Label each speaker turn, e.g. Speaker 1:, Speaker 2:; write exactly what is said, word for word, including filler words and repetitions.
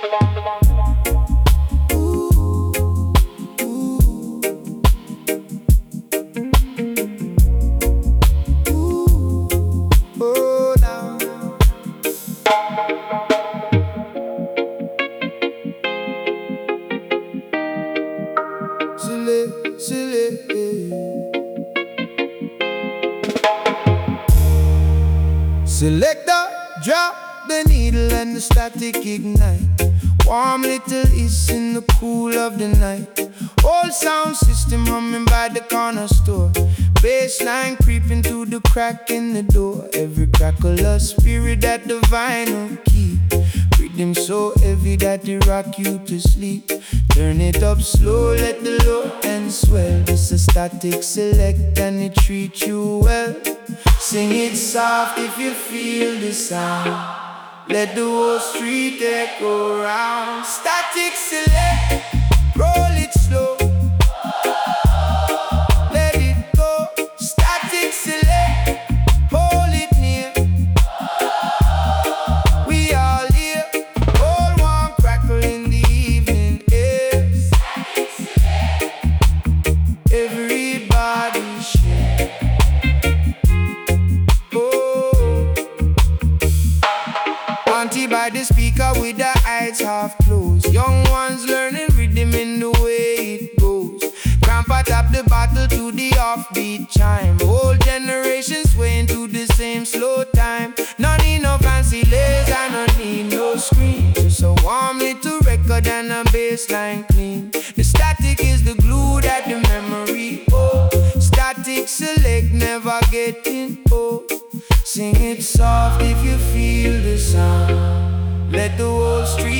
Speaker 1: Oh, now. Silly, silly. Selector, drop the needle and the static ignite. Warm little is in the cool of the night. Old sound system humming by the corner store. Bassline creeping through the crack in the door. Every crackle a spirit that the vinyl keep. Rhythm so heavy that it rock you to sleep. Turn it up slow, let the low end swell. It's a static select and it treat you well. Sing it soft if you feel the sound. Let the whole street echo round. Static select, roll it slow. Let it go. Static select, hold it near. We all here, all one crackle in the evening air. Everybody share. Auntie by the speaker with the eyes half closed. Young ones learning rhythm in the way it goes. Grandpa tap the bottle to the offbeat chime. Old generation swaying to the same slow time. No need no fancy lace and no need no screen. Just a warm little record and a bassline clean. The static is the glue that the memory holds. Static select, never getting old. Sing it soft if you feel the sound. Let the whole street